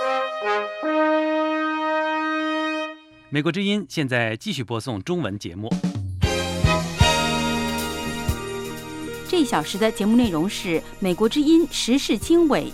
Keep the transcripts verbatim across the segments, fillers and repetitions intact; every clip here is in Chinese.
美国之音现在继续播送中文节目。 这一小时的节目内容是美国之音时事经纬。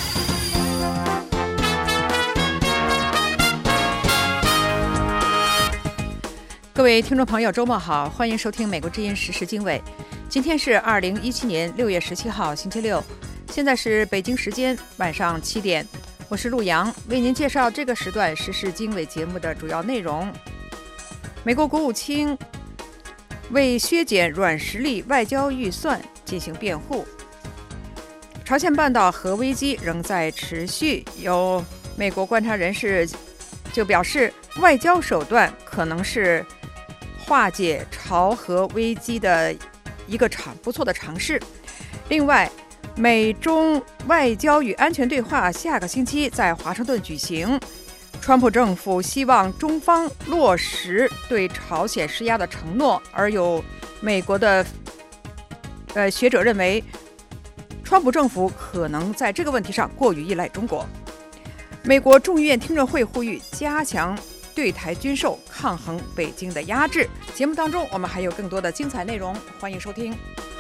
各位听众朋友，周末好，欢迎收听美国之音时事经纬。今天是二零一七年六月十七号，星期六，现在是北京时间晚上七点。我是陆洋，为您介绍这个时段时事经纬节目的主要内容。美国国务卿为削减软实力外交预算进行辩护。朝鲜半岛核危机仍在持续，有美国观察人士就表示，外交手段可能是化解朝核危机的一个尝不错的尝试。另外，美中外交与安全对话下个星期在华盛顿举行。川普政府希望中方落实对朝鲜施压的承诺，而有美国的呃学者认为，川普政府可能在这个问题上过于依赖中国。美国众议院听证会呼吁加强对台军售，抗衡北京的压制。节目当中我们还有更多的精彩内容，欢迎收听。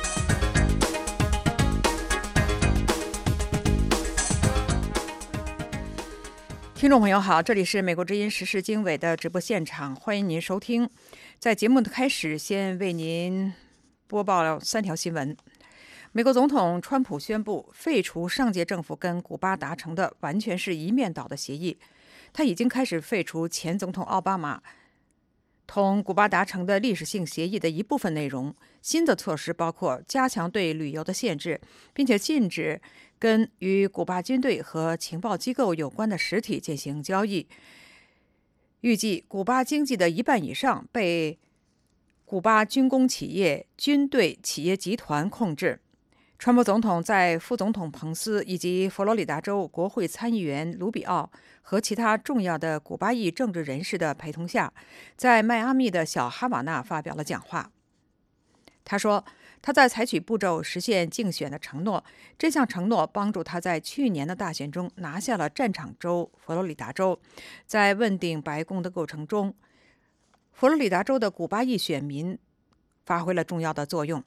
听众朋友好，这里是美国之音时事经纬的直播现场，欢迎您收听。在节目的开始，先为您播报三条新闻。美国总统川普宣布废除上届政府跟古巴达成的完全是一面倒的协议，他已经开始废除前总统奥巴马同古巴达成的历史性协议的一部分内容。新的措施包括加强对旅游的限制，并且禁止跟与古巴军队和情报机构有关的实体进行交易。预计古巴经济的一半以上被古巴军工企业、军队企业集团控制。川普总统在副总统彭斯以及佛罗里达州国会参议员卢比奥和其他重要的古巴裔政治人士的陪同下，在迈阿密的小哈瓦那发表了讲话。他说，他在采取步骤实现竞选的承诺，这项承诺帮助他在去年的大选中拿下了战场州佛罗里达州。在问鼎白宫的过程中，佛罗里达州的古巴裔选民发挥了重要的作用。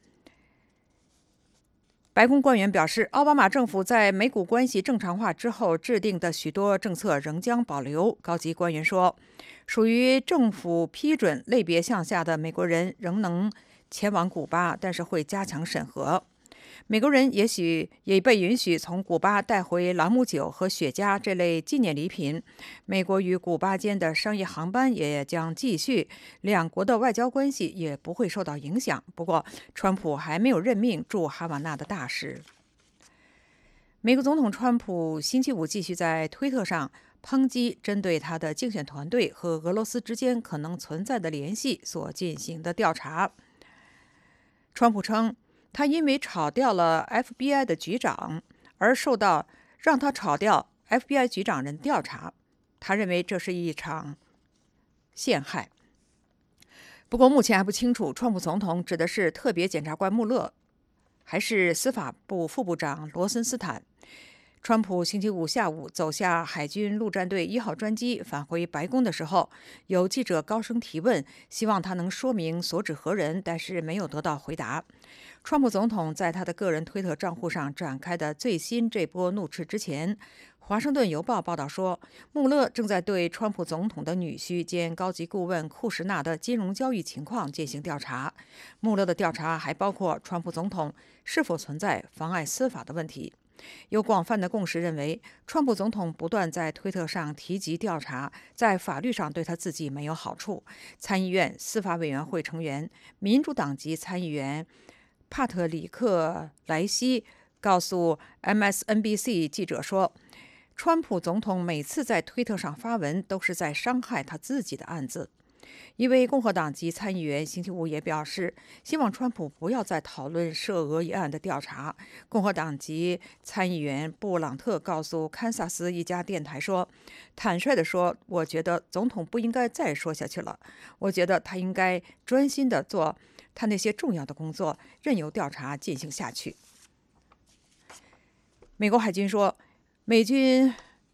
白宫官员表示，奥巴马政府在美古关系正常化之后制定的许多政策仍将保留。高级官员说，属于政府批准类别项下的美国人仍能前往古巴，但是会加强审核。美国人也许也被允许从古巴带回朗姆酒和雪茄这类纪念礼品。美国与古巴间的商业航班也将继续，两国的外交关系也不会受到影响。不过，川普还没有任命驻哈瓦那的大使。美国总统川普星期五继续在推特上抨击针对他的竞选团队和俄罗斯之间可能存在的联系所进行的调查。川普称，他因为炒掉了 F B I 的局长而受到让他炒掉 F B I 局长人调查，他认为这是一场陷害。不过目前还不清楚川普总统指的是特别检察官穆勒还是司法部副部长罗森斯坦。川普星期五下午走下海军陆战队一号专机返回白宫的时候，有记者高声提问，希望他能说明所指何人，但是没有得到回答。川普总统在他的个人推特账户上展开的最新这波怒斥之前，华盛顿邮报报道说，穆勒正在对川普总统的女婿兼高级顾问库什纳的金融交易情况进行调查。穆勒的调查还包括川普总统是否存在妨碍司法的问题。有广泛的共识认为，川普总统不断在推特上提及调查，在法律上对他自己没有好处。参议院司法委员会成员、民主党籍参议员帕特里克·莱西告诉 M S N B C 记者说，川普总统每次在推特上发文都是在伤害他自己的案子。一位共和党籍参议员星期五也表示，希望川普不要再讨论涉俄一案的调查。共和党籍参议员布朗特告诉堪萨斯一家电台说，坦率地说，我觉得总统不应该再说下去了，我觉得他应该专心地做他那些重要的工作，任由调查进行下去。美国海军说，美军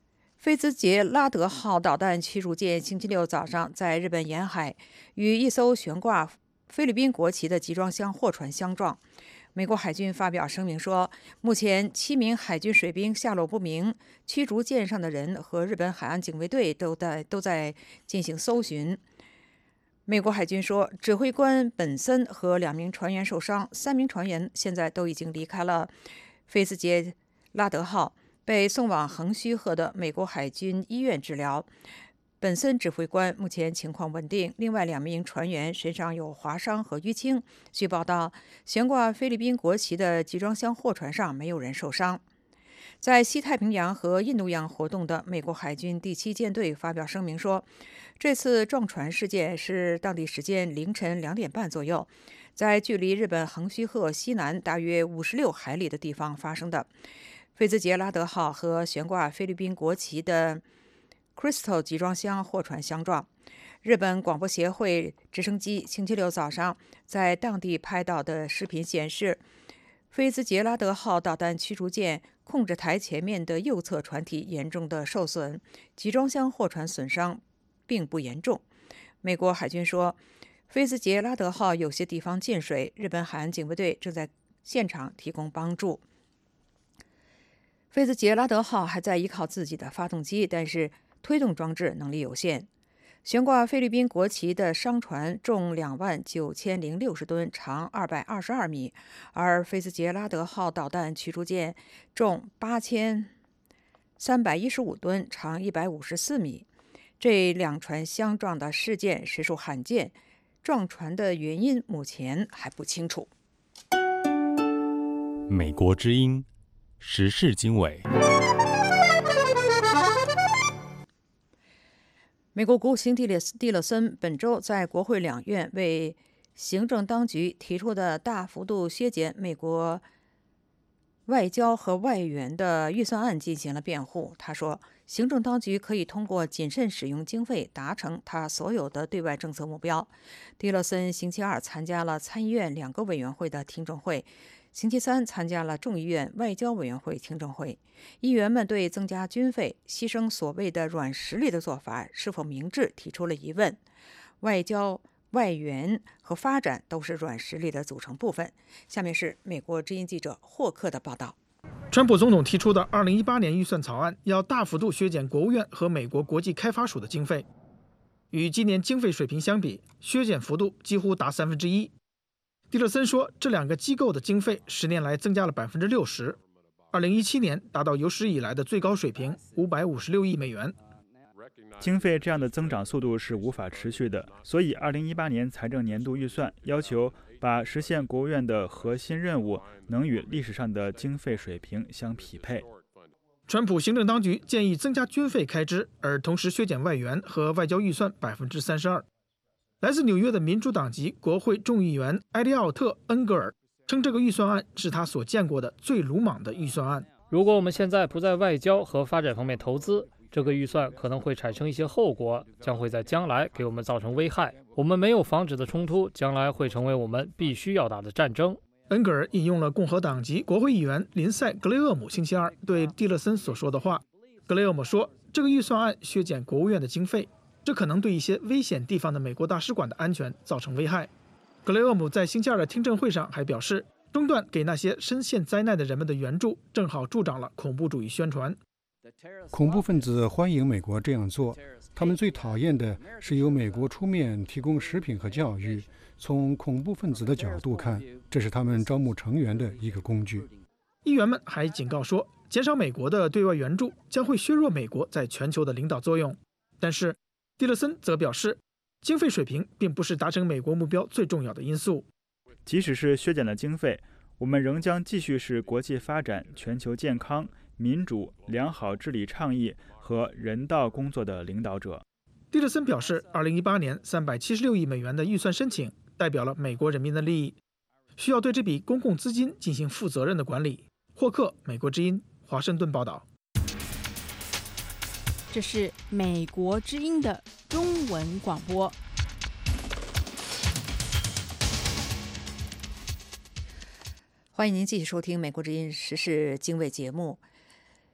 菲兹杰拉德号导弹驱逐舰星期六早上在日本沿海与一艘悬挂菲律宾国旗的集装箱货船相撞。美国海军发表声明说，目前七名海军水兵下落不明，驱逐舰上的人和日本海岸警卫队都在都在进行搜寻。美国海军说，指挥官本森和两名船员受伤，三名船员现在都已经离开了菲兹杰拉德号，被送往横须贺的美国海军医院治疗。本森指挥官目前情况稳定，另外两名船员身上有划伤和淤青。据报道，悬挂菲律宾国旗的集装箱货船上没有人受伤。在西太平洋和印度洋活动的美国海军第七舰队发表声明说，这次撞船事件是当地时间凌晨两点半左右，在距离日本横须贺西南大约五十六海里的地方发生的。菲兹杰拉德号和悬挂菲律宾国旗的 Crystal 集装箱货船相撞。日本广播协会直升机星期六早上在当地拍到的视频显示，菲兹杰拉德号导弹驱逐舰控制台前面的右侧船体严重的受损，集装箱货船损伤并不严重。美国海军说，菲兹杰拉德号有些地方进水，日本海岸警卫队正在现场提供帮助。菲兹杰拉德号还在依靠自己的发动机，但是推动装置能力有限。悬挂菲律宾国旗的商船重两万九千零六十吨，长二百二十二米，而菲兹杰拉德号导弹驱逐舰重八千三百一十五吨，长一百五十四米。这两船相撞的事件实属罕见，撞船的原因目前还不清楚。 美国之音时事经纬。 美国国务卿蒂勒蒂勒森本周在国会两院为行政当局提出的大幅度削减美国外交和外援的预算案进行了辩护。他说，行政当局可以通过谨慎使用经费达成他所有的对外政策目标。蒂勒森星期二参加了参议院两个委员会的听证会，星期三参加了众议院外交委员会听证会。议员们对增加军费、牺牲所谓的软实力的做法是否明智提出了疑问。外交、外援和发展都是软实力的组成部分。下面是美国之音记者霍克的报道。 川普总统提出的二零一八年预算草案要大幅度削减国务院和美国国际开发署的经费，与今年经费水平相比，削减幅度几乎达三分之一。蒂勒森说，这两个机构的经费十年来增加了百分之六十，二零一七年达到有史以来的最高水平，五百五十六亿美元。 经费这样的增长速度是无法持续的，所以二零一八年财政年度预算要求把实现国务院的核心任务能与历史上的经费水平相匹配。 川普行政当局建议增加军费开支，而同时削减外援和外交预算百分之三十二。来自纽约的民主党籍国会众议员埃利奥特·恩格尔称，这个预算案是他所见过的最鲁莽的预算案。 如果我们现在不在外交和发展方面投资，这个预算可能会产生一些后果，将会在将来给我们造成危害。我们没有防止的冲突，将来会成为我们必须要打的战争。 恩格尔引用了共和党籍国会议员林赛·格雷厄姆星期二对蒂勒森所说的话。格雷厄姆说，这个预算案削减国务院的经费，这可能对一些危险地方的美国大使馆的安全造成危害。格雷厄姆在星期二的听证会上还表示，中断给那些深陷灾难的人们的援助，正好助长了恐怖主义宣传。 恐怖分子欢迎美国这样做，他们最讨厌的是由美国出面提供食品和教育。从恐怖分子的角度看，这是他们招募成员的一个工具。 议员们还警告说，减少美国的对外援助将会削弱美国在全球的领导作用。但是蒂勒森则表示，经费水平并不是达成美国目标最重要的因素。 即使是削减了经费，我们仍将继续是国际发展、全球健康、民主、良好治理倡议和人道工作的领导者。 蒂勒森表示，二零一八年三百七十六亿美元的预算申请代表了美国人民的利益，需要对这笔公共资金进行负责任的管理。霍克，美国之音，华盛顿报道。 这是美国之音的中文广播。 欢迎您继续收听美国之音时事经纬节目。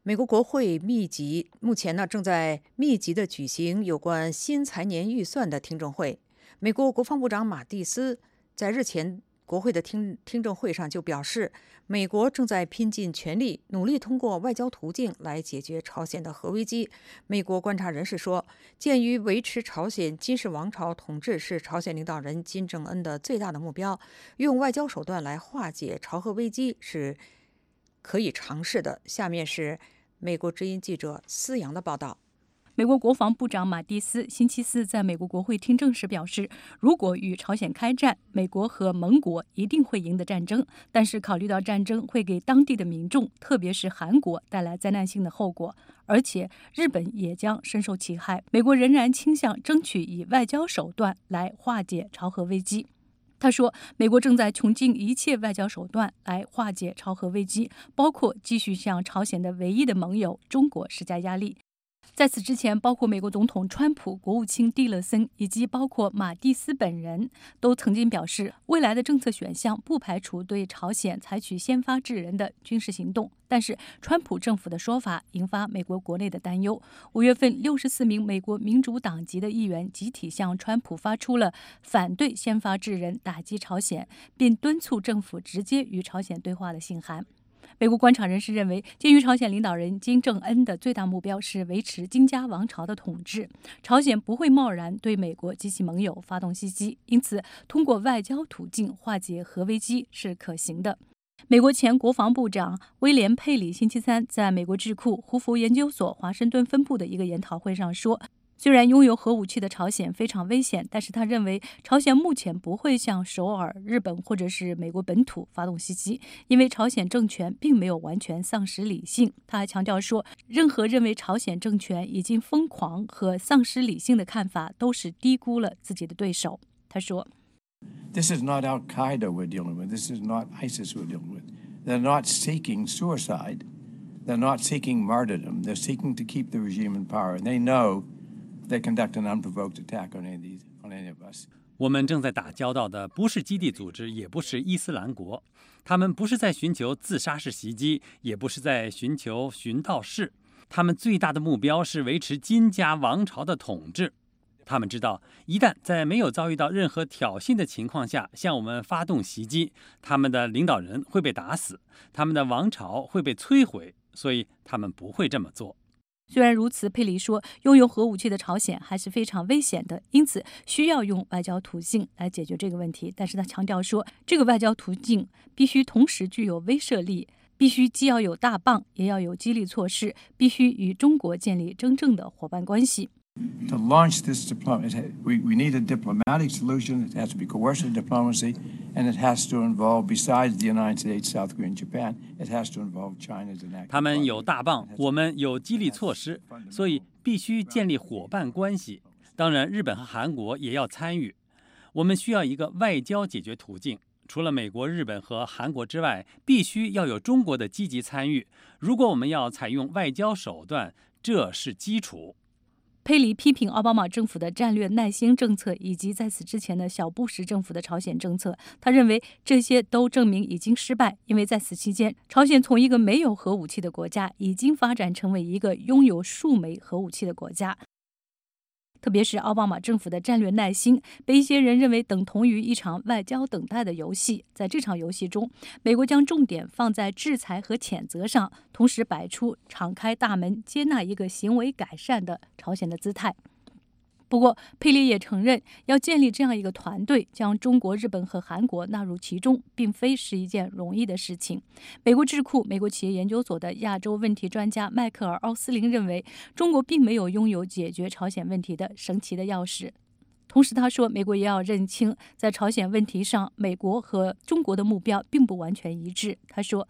美国国会密集，目前呢正在密集的举行有关新财年预算的听证会。美国国防部长马蒂斯在日前国会的听听证会上就表示，美国正在拼尽全力，努力通过外交途径来解决朝鲜的核危机。美国观察人士说，鉴于维持朝鲜金氏王朝统治是朝鲜领导人金正恩的最大的目标，用外交手段来化解朝核危机是可以尝试的。下面是美国之音记者思阳的报道。 美国国防部长马蒂斯星期四在美国国会听证时表示，如果与朝鲜开战，美国和盟国一定会赢得战争，但是考虑到战争会给当地的民众，特别是韩国带来灾难性的后果，而且日本也将深受其害，美国仍然倾向争取以外交手段来化解朝核危机。他说，美国正在穷尽一切外交手段来化解朝核危机，包括继续向朝鲜的唯一的盟友中国施加压力。在此之前，包括美国总统川普、国务卿蒂勒森以及包括马蒂斯本人都曾经表示，未来的政策选项不排除对朝鲜采取先发制人的军事行动。但是，川普政府的说法引发美国国内的担忧。五月份，六十四名美国民主党籍的议员集体向川普发出了反对先发制人打击朝鲜，并敦促政府直接与朝鲜对话的信函。美国观察人士认为，鉴于朝鲜领导人金正恩的最大目标是维持金家王朝的统治，朝鲜不会贸然对美国及其盟友发动袭击，因此通过外交途径化解核危机是可行的。美国前国防部长威廉·佩里星期三在美国智库胡佛研究所华盛顿分部的一个研讨会上说，虽然拥有核武器的朝鲜非常危险，但是他认为朝鲜目前不会向首尔、日本或者是美国本土发动袭击，因为朝鲜政权并没有完全丧失理性。他还强调说，任何认为朝鲜政权已经疯狂和丧失理性的看法都是低估了自己的对手。他说， This is not Al-Qaeda we're dealing with. This is not ISIS we're dealing with. They're not seeking suicide. They're not seeking martyrdom. They're seeking to keep the regime in power. And they know they conduct an unprovoked attack on any of these, on any of us. 我们正在打交道的不是基地组织，也不是伊斯兰国，他们不是在寻求自杀式袭击，也不是在寻求寻道式，他们最大的目标是维持金家王朝的统治。他们知道，一旦在没有遭遇到任何挑衅的情况下向我们发动袭击，他们的领导人会被打死，他们的王朝会被摧毁，所以他们不会这么做。 虽然如此，佩里说，拥有核武器的朝鲜还是非常危险的，因此需要用外交途径来解决这个问题。但是他强调说，这个外交途径必须同时具有威慑力，必须既要有大棒，也要有激励措施，必须与中国建立真正的伙伴关系。 To launch this diplomacy, we, we need a diplomatic solution. It has to be coercive diplomacy, and it has to involve, besides the United States, South Korea, and Japan, it has to involve China's enacted. 他们有大棒，我们有激励措施，所以必须建立伙伴关系。当然，日本和韩国也要参与。我们需要一个外交解决途径。除了美国、日本和韩国之外，必须要有中国的积极参与。如果我们要采用外交手段，这是基础。 佩里批评奥巴马政府的战略耐心政策以及在此之前的小布什政府的朝鲜政策。他认为这些都证明已经失败，因为在此期间，朝鲜从一个没有核武器的国家已经发展成为一个拥有数枚核武器的国家。特别是奥巴马政府的战略耐心被一些人认为等同于一场外交等待的游戏。在这场游戏中，美国将重点放在制裁和谴责上，同时摆出敞开大门接纳一个行为改善的朝鲜的姿态。不过，佩里也承认，要建立这样一个团队，将中国、日本和韩国纳入其中，并非是一件容易的事情。美国智库美国企业研究所的亚洲问题专家迈克尔·奥斯林认为，中国并没有拥有解决朝鲜问题的神奇的钥匙。同时，他说，美国也要认清，在朝鲜问题上，美国和中国的目标并不完全一致。他说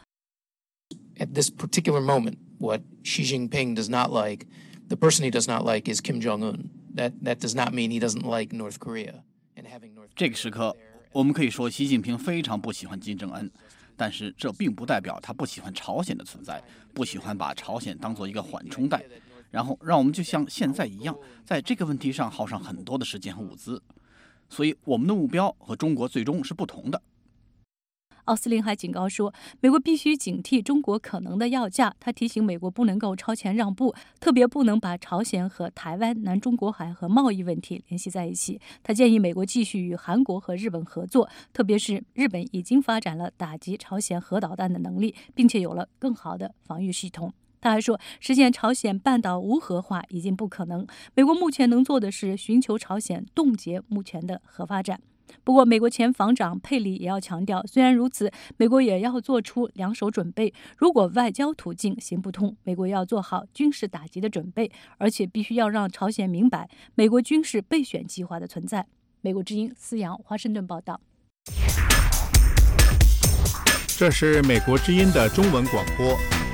，At this particular moment, what Xi Jinping does not like, the person he does not like is Kim Jong-un.That that does not mean he doesn't like North Korea. And having North 这个时刻，我们可以说习近平非常不喜欢金正恩，但是这并不代表他不喜欢朝鲜的存在，不喜欢把朝鲜当作一个缓冲带。然后让我们就像现在一样，在这个问题上耗上很多的时间和物资。所以我们的目标和中国最终是不同的。 奥斯汀还警告说，美国必须警惕中国可能的要价。他提醒美国不能够超前让步，特别不能把朝鲜和台湾、南中国海和贸易问题联系在一起。他建议美国继续与韩国和日本合作，特别是日本已经发展了打击朝鲜核导弹的能力，并且有了更好的防御系统。他还说，实现朝鲜半岛无核化已经不可能，美国目前能做的是寻求朝鲜冻结目前的核发展。不过，美国前防长佩里也要强调，虽然如此，美国也要做出两手准备。如果外交途径行不通，美国要做好军事打击的准备，而且必须要让朝鲜明白美国军事备选计划的存在。美国之音思阳华盛顿报道。 这是美国之音的中文广播。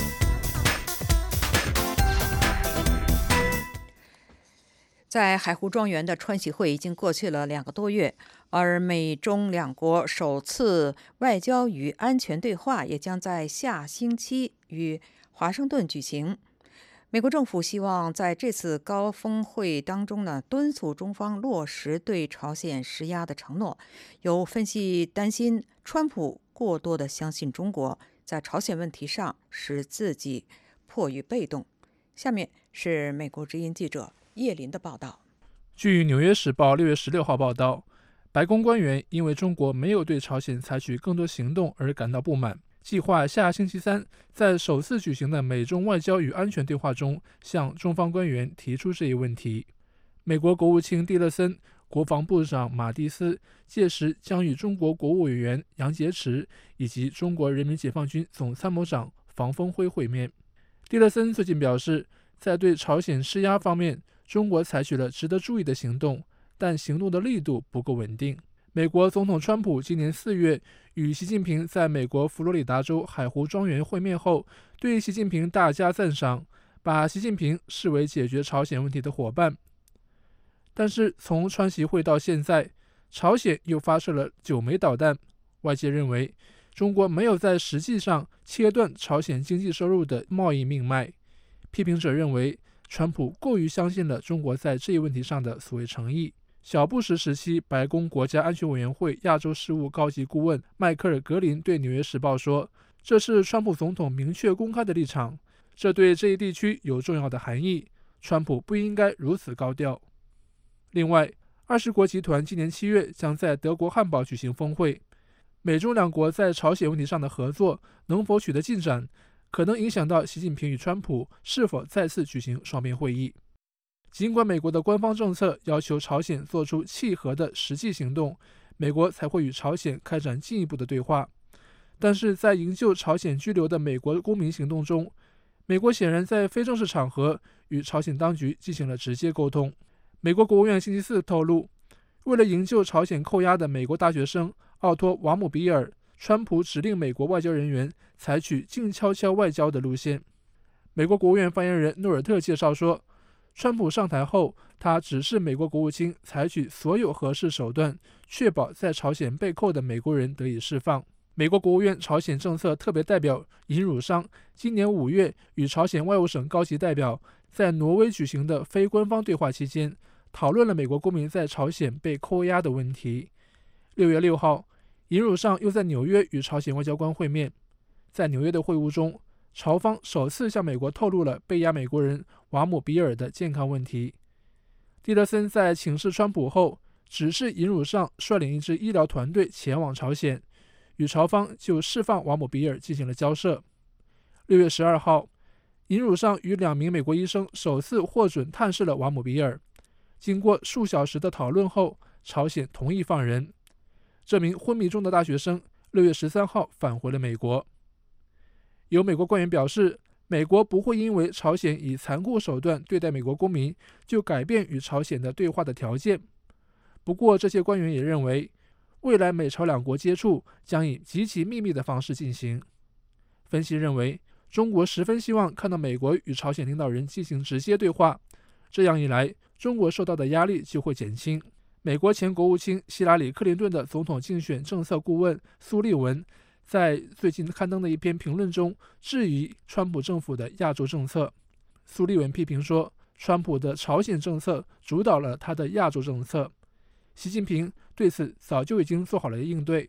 在海湖庄园的川习会已经过去了两个多月，而美中两国首次外交与安全对话也将在下星期于华盛顿举行。美国政府希望在这次高峰会当中呢，敦促中方落实对朝鲜施压的承诺。有分析担心，川普过多的相信中国，在朝鲜问题上使自己迫于被动。下面是美国之音记者叶林的报道。 据《纽约时报》六月十六号报道，白宫官员因为中国没有对朝鲜采取更多行动而感到不满，计划下星期三在首次举行的美中外交与安全对话中向中方官员提出这一问题。美国国务卿蒂勒森、国防部长马蒂斯届时将与中国国务委员杨洁篪以及中国人民解放军总参谋长房峰辉会面。蒂勒森最近表示，在对朝鲜施压方面，中国采取了值得注意的行动，但行动的力度不够稳定。美国总统川普今年四月与习近平在美国佛罗里达州海湖庄园会面后，对习近平大加赞赏，把习近平视为解决朝鲜问题的伙伴。但是从川习会到现在，朝鲜又发射了九枚导弹，外界认为中国没有在实际上切断朝鲜经济收入的贸易命脉。批评者认为，川普过于相信了中国在这一问题上的所谓诚意。小布什时期白宫国家安全委员会亚洲事务高级顾问迈克尔·格林对《纽约时报》说，这是川普总统明确公开的立场，这对这一地区有重要的含义，川普不应该如此高调。另外，二十国集团今年七月将在德国汉堡举行峰会，美中两国在朝鲜问题上的合作能否取得进展，可能影响到习近平与川普是否再次举行双边会议。尽管美国的官方政策要求朝鲜做出契合的实际行动，美国才会与朝鲜开展进一步的对话，但是在营救朝鲜居留的美国公民行动中，美国显然在非正式场合与朝鲜当局进行了直接沟通。美国国务院星期四透露，为了营救朝鲜扣押的美国大学生奥托·瓦姆比尔，川普指令美国外交人员采取静悄悄外交的路线。美国国务院发言人诺尔特介绍说，川普上台后，他指示美国国务卿采取所有合适手段，确保在朝鲜被扣的美国人得以释放。美国国务院朝鲜政策特别代表尹汝商今年五月与朝鲜外务省高级代表在挪威举行的非官方对话期间，讨论了美国公民在朝鲜被扣押的问题。六月六号，尹汝商又在纽约与朝鲜外交官会面。在纽约的会晤中，朝方首次向美国透露了被押美国人瓦姆比尔的健康问题。蒂勒森在请示川普后，指示尹汝商率领一支医疗团队前往朝鲜，与朝方就释放瓦姆比尔进行了交涉。六月十二号，尹汝商与两名美国医生首次获准探视了瓦姆比尔。经过数小时的讨论后，朝鲜同意放人。这名昏迷中的大学生六月十三号返回了美国。有美国官员表示，美国不会因为朝鲜以残酷手段对待美国公民，就改变与朝鲜的对话的条件。不过，这些官员也认为，未来美朝两国接触将以极其秘密的方式进行。分析认为，中国十分希望看到美国与朝鲜领导人进行直接对话，这样一来，中国受到的压力就会减轻。美国前国务卿希拉里·克林顿的总统竞选政策顾问苏利文在最近刊登的一篇评论中质疑川普政府的亚洲政策。苏利文批评说，川普的朝鲜政策主导了他的亚洲政策，习近平对此早就已经做好了应对。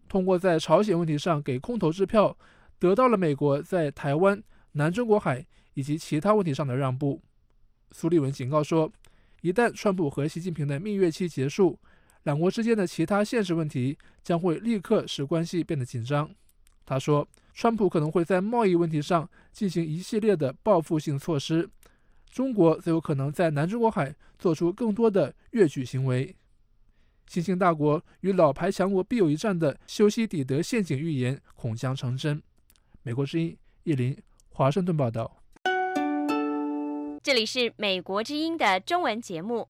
通过在朝鲜问题上给空头支票，得到了美国在台湾、南中国海以及其他问题上的让步。苏利文警告说，一旦川普和习近平的蜜月期结束，两国之间的其他现实问题将会立刻使关系变得紧张。他说，川普可能会在贸易问题上进行一系列的报复性措施，中国则有可能在南中国海做出更多的越矩行为。新兴大国与老牌强国必有一战的修昔底德陷阱预言恐将成真。美国之音叶林，华盛顿报道。 这里是美国之音的中文节目。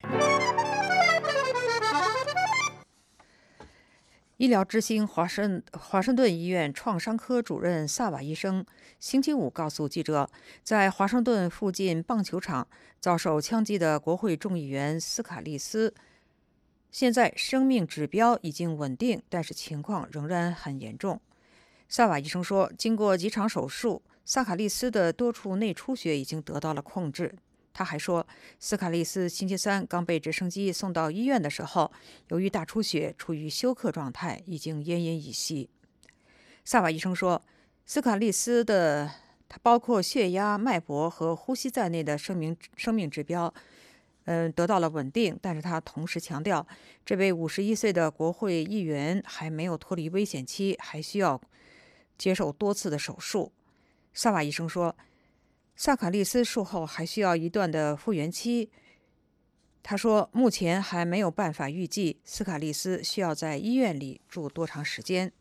医疗之星华盛华盛顿医院创伤科主任萨瓦医生星期五告诉记者，在华盛顿附近棒球场遭受枪击的国会众议员斯卡利斯，现在生命指标已经稳定，但是情况仍然很严重。萨瓦医生说，经过几场手术，萨卡利斯的多处内出血已经得到了控制。他还说，斯卡利斯星期三刚被直升机送到医院的时候，由于大出血，处于休克状态，已经奄奄一息。萨瓦医生说，斯卡利斯的他包括血压、脉搏和呼吸在内的生命生命指标，嗯、呃，得到了稳定。但是他同时强调，这位五十一岁的国会议员还没有脱离危险期，还需要接受多次的手术。萨瓦医生说，萨卡利斯术后还需要一段的复原期。他说，目前还没有办法预计斯卡利斯需要在医院里住多长时间。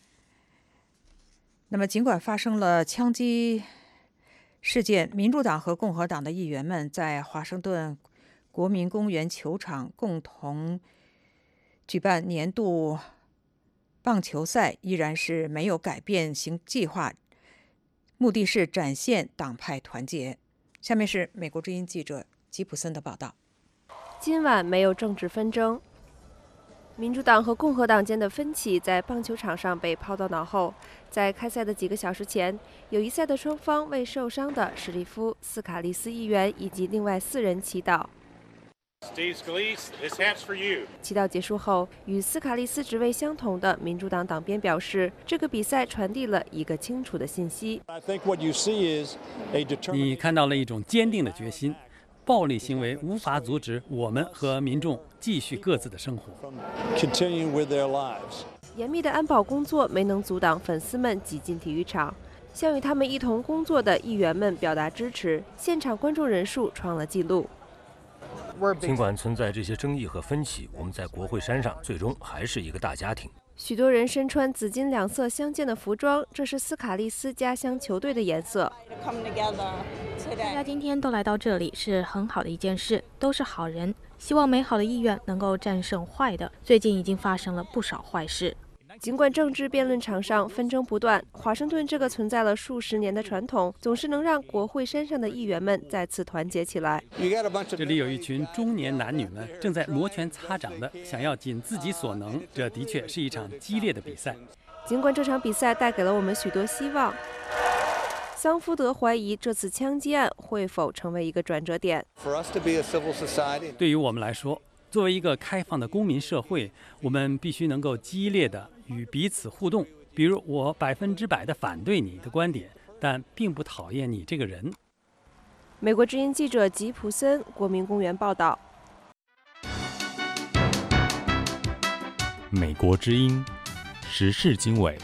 那么，尽管发生了枪击事件，民主党和共和党的议员们在华盛顿国民公园球场共同举办年度棒球赛，依然是没有改变行计划。目的是展现党派团结。下面是美国之音记者吉普森的报道。 今晚没有政治纷争，民主党和共和党间的分歧在棒球场上被抛到脑后。在开赛的几个小时前，友谊赛的双方为受伤的史蒂夫·斯卡利斯议员以及另外四人祈祷。祈祷结束后，与斯卡利斯职位相同的民主党党鞭表示，这个比赛传递了一个清楚的信息。 你看到了一种坚定的决心，暴力行为无法阻止我们和民众继续各自的生活。 严密的安保工作没能阻挡粉丝们挤进体育场，向与他们一同工作的议员们表达支持。现场观众人数创了纪录。 尽管存在这些争议和分歧，我们在国会山上最终还是一个大家庭。 许多人身穿紫金两色相间的服装，这是斯卡利斯家乡球队的颜色。 大家今天都来到这里是很好的一件事，都是好人，希望美好的意愿能够战胜坏的。最近已经发生了不少坏事。 尽管政治辩论场上纷争不断，华盛顿这个存在了数十年的传统，总是能让国会山上的议员们再次团结起来。 这里有一群中年男女们正在摩拳擦掌的想要尽自己所能，这的确是一场激烈的比赛。 尽管这场比赛带给了我们许多希望，桑福德怀疑这次枪击案会否成为一个转折点。 对于我们来说，作为一个开放的公民社会，我们必须能够激烈的与彼此互动。比如，我百分之百的反对你的观点，但并不讨厌你这个人。 美国之音记者吉普森，国民公园报道。 美国之音时事经纬。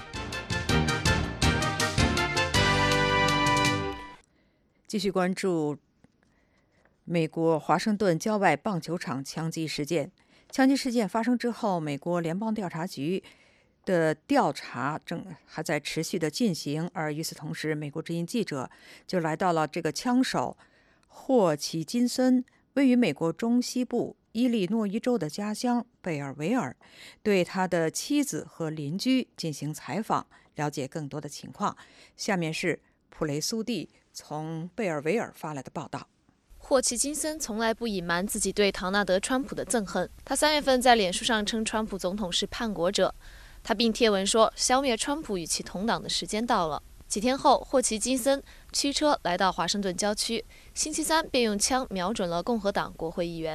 继续关注美国华盛顿郊外棒球场枪击事件。枪击事件发生之后，美国联邦调查局的调查正还在持续的进行，而与此同时，美国之音记者就来到了这个枪手霍奇金森位于美国中西部伊利诺伊州的家乡贝尔维尔，对他的妻子和邻居进行采访，了解更多的情况。下面是普雷苏蒂从贝尔维尔发来的报道。 霍奇金森从来不隐瞒自己对唐纳德·川普的憎恨。他三月份在脸书上称川普总统是叛国者，他并贴文说消灭川普与其同党的时间到了。几天后，霍奇金森驱车来到华盛顿郊区，星期三便用枪瞄准了共和党国会议员。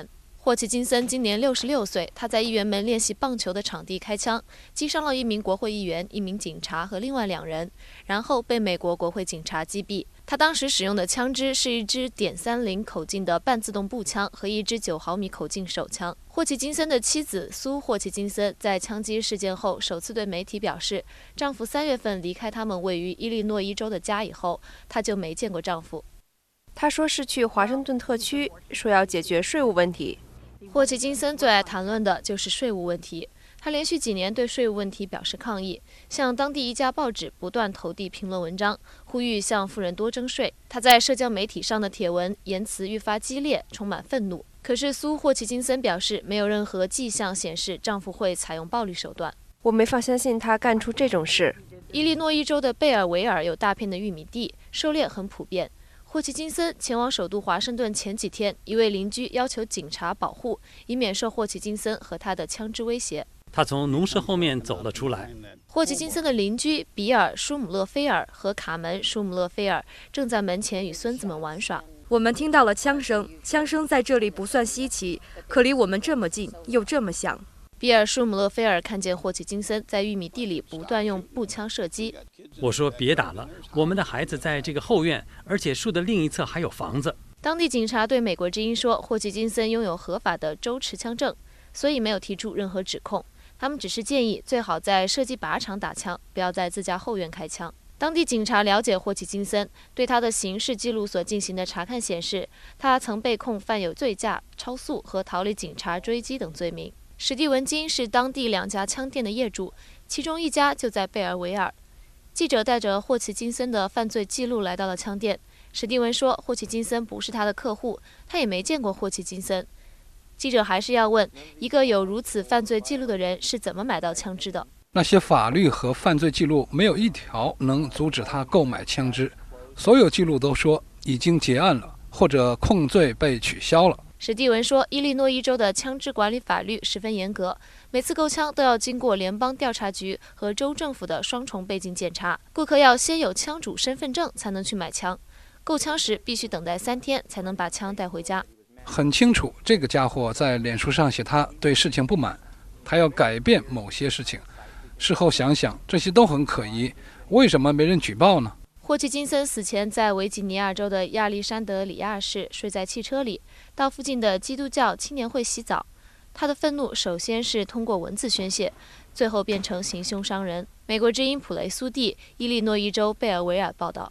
霍奇金森今年六十六岁，他在议员们练习棒球的场地开枪，击伤了一名国会议员、一名警察和另外两人，然后被美国国会警察击毙。他当时使用的枪支是一支点三零口径的半自动步枪和一支九毫米口径手枪。霍奇金森的妻子苏霍奇金森在枪击事件后首次对媒体表示，丈夫三月份离开他们位于伊利诺伊州的家以后，她就没见过丈夫。 她说是去华盛顿特区，说要解决税务问题。 霍奇金森最爱谈论的就是税务问题。他连续几年对税务问题表示抗议，向当地一家报纸不断投递评论文章，呼吁向富人多征税。他在社交媒体上的帖文言辞愈发激烈，充满愤怒。可是苏霍奇金森表示，没有任何迹象显示丈夫会采用暴力手段。 我没法相信他干出这种事。 伊利诺伊州的贝尔维尔有大片的玉米地，狩猎很普遍。霍奇金森前往首都华盛顿前几天，一位邻居要求警察保护，以免受霍奇金森和他的枪支威胁。 他从农舍后面走了出来。 霍奇金森的邻居比尔·舒姆勒菲尔和卡门·舒姆勒菲尔正在门前与孙子们玩耍。 我们听到了枪声，枪声在这里不算稀奇，可离我们这么近，又这么响。 比尔·舒姆勒菲尔看见霍奇金森在玉米地里不断用步枪射击。 我说别打了，我们的孩子在这个后院，而且树的另一侧还有房子。 当地警察对美国之音说，霍奇金森拥有合法的州持枪证，所以没有提出任何指控。他们只是建议最好在射击靶场打枪，不要在自家后院开枪。当地警察了解霍奇金森，对他的刑事记录所进行的查看显示，他曾被控犯有醉驾、超速和逃离警察追击等罪名。史蒂文金是当地两家枪店的业主，其中一家就在贝尔维尔。记者带着霍奇金森的犯罪记录来到了枪店。史蒂文说，霍奇金森不是他的客户，他也没见过霍奇金森。记者还是要问，一个有如此犯罪记录的人是怎么买到枪支的？ 那些法律和犯罪记录没有一条能阻止他购买枪支，所有记录都说已经结案了，或者控罪被取消了。 史蒂文说，伊利诺伊州的枪支管理法律十分严格，每次购枪都要经过联邦调查局和州政府的双重背景检查，顾客要先有枪主身份证才能去买枪，购枪时必须等待三天才能把枪带回家。 很清楚，这个家伙在脸书上写他对事情不满，他要改变某些事情。事后想想，这些都很可疑，为什么没人举报呢？ 霍奇金森死前在维吉尼亚州的亚历山德里亚市睡在汽车里，到附近的基督教青年会洗澡。他的愤怒首先是通过文字宣泄，最后变成行凶伤人。美国之音普雷苏蒂，伊利诺伊州贝尔维尔报道。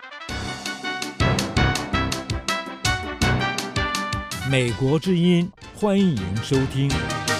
美国之音，欢迎收听。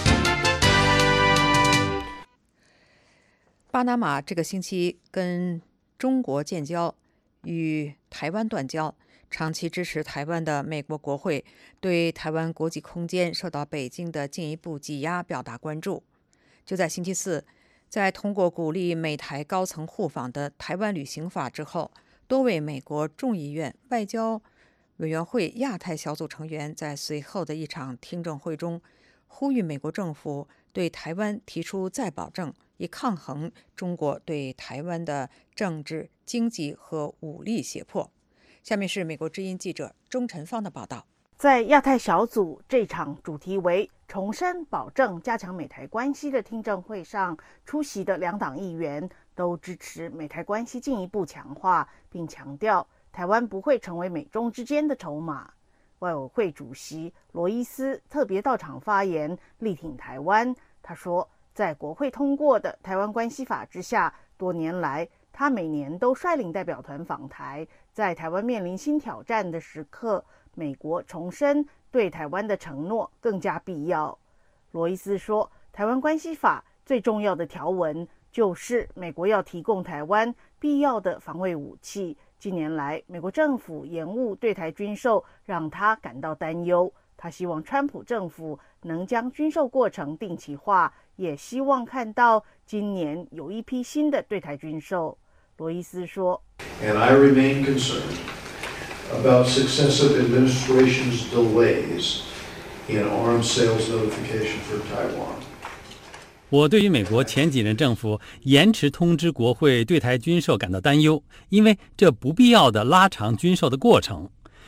巴拿马这个星期跟中国建交，与台湾断交。长期支持台湾的美国国会对台湾国际空间受到北京的进一步挤压表达关注。就在星期四，在通过鼓励美台高层互访的台湾旅行法之后，多位美国众议院外交委员会亚太小组成员在随后的一场听证会中，呼吁美国政府对台湾提出再保证，以抗衡中国对台湾的政治、经济和武力胁迫。下面是美国之音记者钟晨芳的报道。 在亚太小组这场主题为重申保证加强美台关系的听证会上，出席的两党议员都支持美台关系进一步强化，并强调台湾不会成为美中之间的筹码。外委会主席罗伊斯特别到场发言，力挺台湾。他说，在国会通过的台湾关系法之下，多年来他每年都率领代表团访台，在台湾面临新挑战的时刻，美国重申对台湾的承诺更加必要。罗伊斯说，台湾关系法最重要的条文就是美国要提供台湾必要的防卫武器。近年来，美国政府延误对台军售，让他感到担忧。他希望川普政府能将军售过程定期化，也希望看到今年有一批新的对台军售。罗伊斯说 And I remain concerned about successive administrations' delays in arms sales notification for Taiwan. 我对于美国前几任政府延迟通知国会对台军售感到担忧，因为这不必要的拉长军售的过程。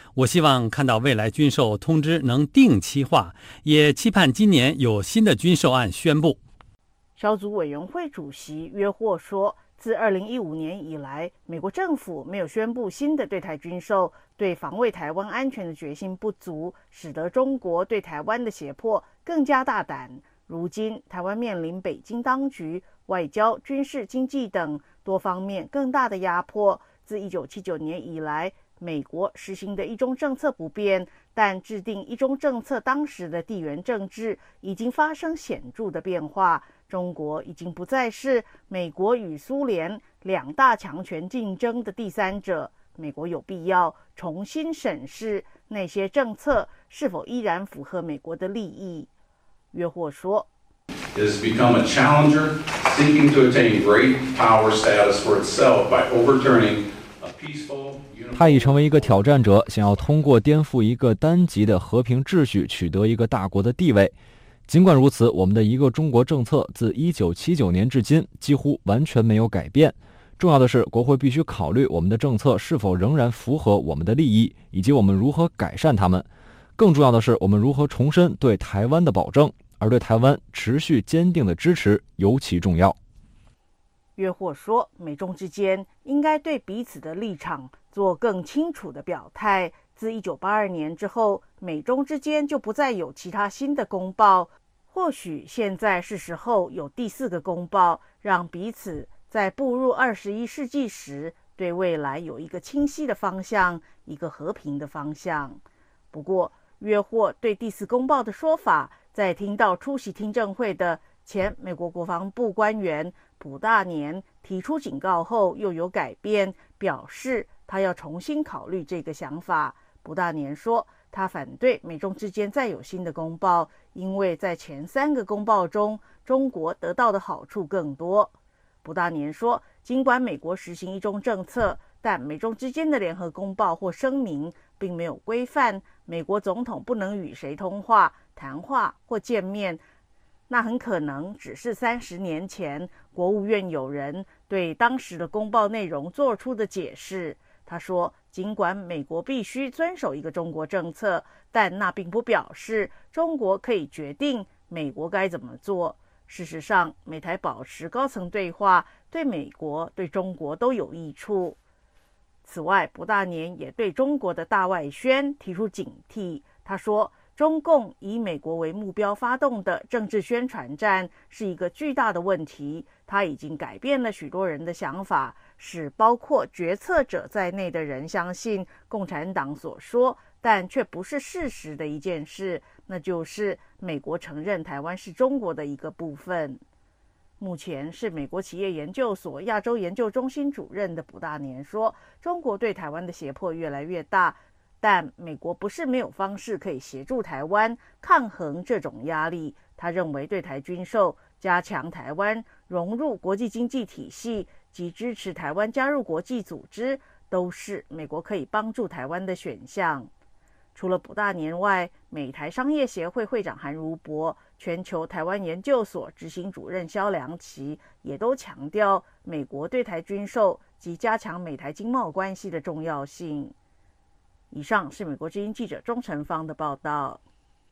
我希望看到未来军售通知能定期化，也期盼今年有新的军售案宣布。 小组委员会主席约霍说，自二零一五年以来，美国政府没有宣布新的对台军售，对防卫台湾安全的决心不足，使得中国对台湾的胁迫更加大胆。如今，台湾面临北京当局、外交、军事、经济等多方面更大的压迫。自一九七九年以来，美国实行的一中政策不变，但制定一中政策当时的地缘政治已经发生显著的变化。中国已经不再是美国与苏联两大强权竞争的第三者，美国有必要重新审视那些政策是否依然符合美国的利益。约霍说 It has become a challenger seeking to attain great power status for itself by overturning a peaceful 他已成为一个挑战者，想要通过颠覆一个单极的和平秩序取得一个大国的地位。尽管如此，我们的一个中国政策自一九七九年至今几乎完全没有改变。重要的是，国会必须考虑我们的政策是否仍然符合我们的利益，以及我们如何改善它们。更重要的是，我们如何重申对台湾的保证，而对台湾持续坚定的支持尤其重要。 约霍说，美中之间应该对彼此的立场做更清楚的表态。自一九八二年之后，美中之间就不再有其他新的公报。或许现在是时候有第四个公报，让彼此在步入二十一世纪时，对未来有一个清晰的方向，一个和平的方向。不过，约霍对第四公报的说法，在听到出席听证会的前美国国防部官员卜大年提出警告后，又有改变，表示他要重新考虑这个想法。卜大年说，他反对美中之间再有新的公报，因为在前三个公报中，中国得到的好处更多。卜大年说，尽管美国实行一中政策，但美中之间的联合公报或声明并没有规范美国总统不能与谁通话、谈话或见面。那很可能只是三十年前国务院有人对当时的公报内容做出的解释。他说，尽管美国必须遵守一个中国政策，但那并不表示中国可以决定美国该怎么做。事实上，美台保持高层对话对美国、对中国都有益处。此外，卜大年也对中国的大外宣提出警惕。他说，中共以美国为目标发动的政治宣传战是一个巨大的问题，它已经改变了许多人的想法，使包括决策者在内的人相信共产党所说但却不是事实的一件事，那就是美国承认台湾是中国的一个部分。目前是美国企业研究所亚洲研究中心主任的卜大年说，中国对台湾的胁迫越来越大，但美国不是没有方式可以协助台湾抗衡这种压力。他认为对台军售、加强台湾融入国际经济体系及支持台湾加入国际组织，都是美国可以帮助台湾的选项。除了卜大年外，美台商业协会会长韩如博、全球台湾研究所执行主任萧良奇也都强调美国对台军售及加强美台经贸关系的重要性。以上是美国之音记者钟成芳的报道。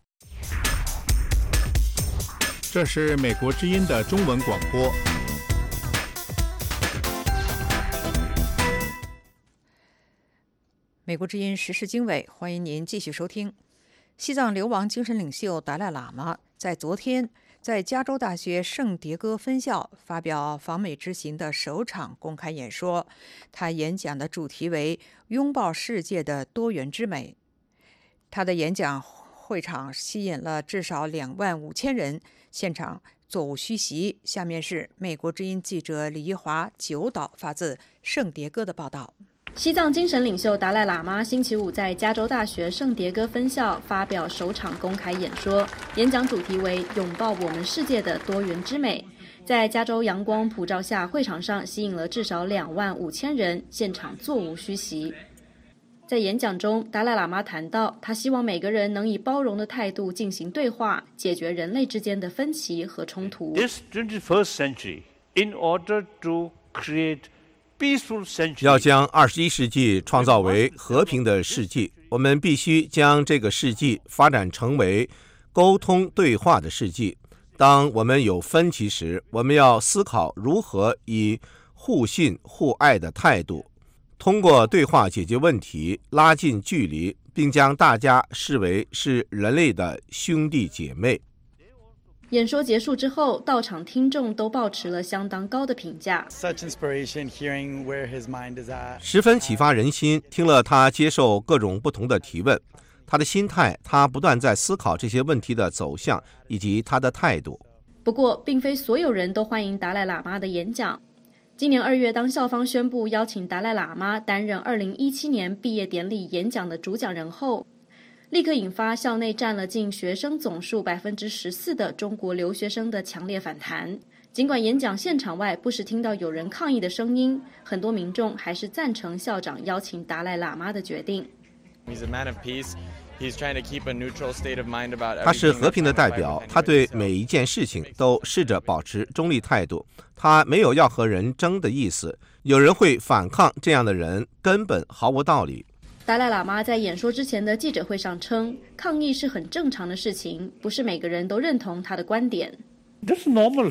这是美国之音的中文广播。 美国之音时事经纬，欢迎您继续收听。西藏流亡精神领袖达赖喇嘛在昨天在加州大学圣迭戈分校发表访美之行的首场公开演说，他演讲的主题为拥抱世界的多元之美。他的演讲会场吸引了至少两万五千人，现场座无虚席。下面是美国之音记者李一华九岛发自圣迭戈的报道。 西藏精神领袖达赖喇嘛星期五在加州大学圣迭戈分校发表首场公开演说，演讲主题为拥抱我们世界的多元之美。在加州阳光普照下，会场上吸引了至少两万五千人，现场座无虚席。在演讲中，达赖喇嘛谈到，他希望每个人能以包容的态度进行对话，解决人类之间的分歧和冲突。 This twenty-first century, in order to create 要将二十一世纪创造为和平的世纪，我们必须将这个世纪发展成为沟通对话的世纪。当我们有分歧时，我们要思考如何以互信互爱的态度，通过对话解决问题，拉近距离，并将大家视为是人类的兄弟姐妹。 演说结束之后，到场听众都抱持了相当高的评价， 十分启发人心。听了他接受各种不同的提问，他的心态，他不断在思考这些问题的走向以及他的态度。 不过，并非所有人都欢迎达赖喇嘛的演讲。今年二月，当校方宣布邀请达赖喇嘛担任二零一七年毕业典礼演讲的主讲人后，立刻引发校内占了近学生总数百分之十四的中国留学生的强烈反弹。尽管演讲现场外不时听到有人抗议的声音，很多民众还是赞成校长邀请达赖喇嘛的决定。 他是和平的代表，他对每一件事情都试着保持中立态度，他没有要和人争的意思。有人会反抗这样的人，根本毫无道理。 达赖喇嘛在演说之前的记者会上称，抗议是很正常的事情，不是每个人都认同他的观点。 That's normal.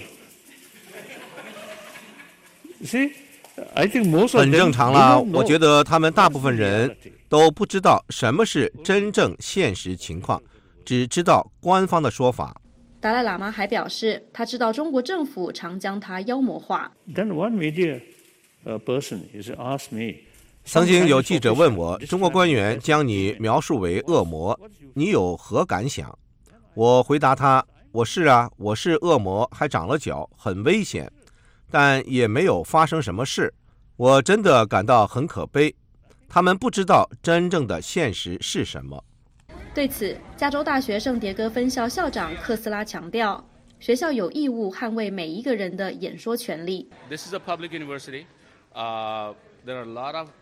See, I think most of them 很正常了，我觉得他们大部分人都不知道什么是真正现实情况，只知道官方的说法。 达赖喇嘛还表示，他知道中国政府常将他妖魔化。 Then one media person is asked me. 曾经有记者问我，中国官员将你描述为恶魔，你有何感想？我回答他，我是啊，我是恶魔，还长了脚，很危险，但也没有发生什么事。我真的感到很可悲，他们不知道真正的现实是什么。 对此，加州大学圣迭戈分校校长克斯拉强调，学校有义务捍卫每一个人的演说权利。 This is a public university. Uh, there are a lot of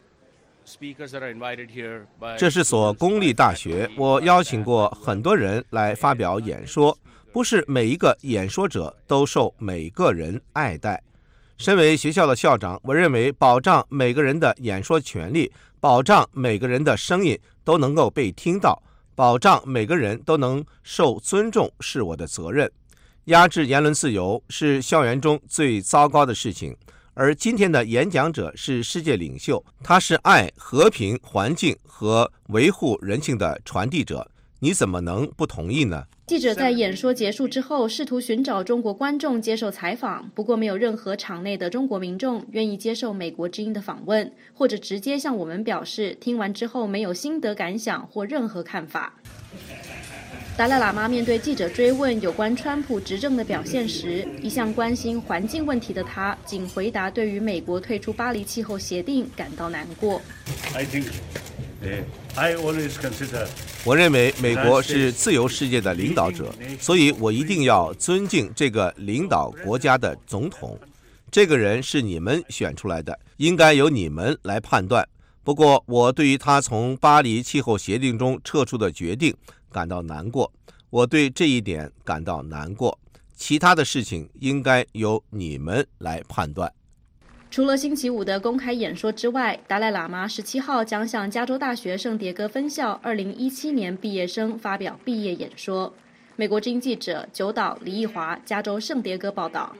这是所公立大学，我邀请过很多人来发表演说，不是每一个演说者都受每个人爱戴。身为学校的校长，我认为保障每个人的演说权利，保障每个人的声音都能够被听到，保障每个人都能受尊重是我的责任。压制言论自由是校园中最糟糕的事情。而今天的演讲者是世界领袖，他是爱、和平、环境和维护人性的传递者，你怎么能不同意呢？ 记者在演说结束之后试图寻找中国观众接受采访，不过没有任何场内的中国民众愿意接受美国之音的访问，或者直接向我们表示听完之后没有心得感想或任何看法。达赖喇嘛面对记者追问有关川普执政的表现时，一向关心环境问题的他仅回答对于美国退出巴黎气候协定感到难过。 I think, I always consider 我认为美国是自由世界的领导者，所以我一定要尊敬这个领导国家的总统。这个人是你们选出来的，应该由你们来判断。不过，我对于他从巴黎气候协定中撤出的决定感到难过，我对这一点感到难过。其他的事情应该由你们来判断。 除了星期五的公开演说之外，达赖喇嘛十七号将向加州大学圣迭戈分校二零一七年毕业生发表毕业演说。美国之音记者九岛李义华，加州圣迭戈报道。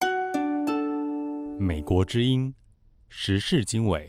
美国之音时事经纬。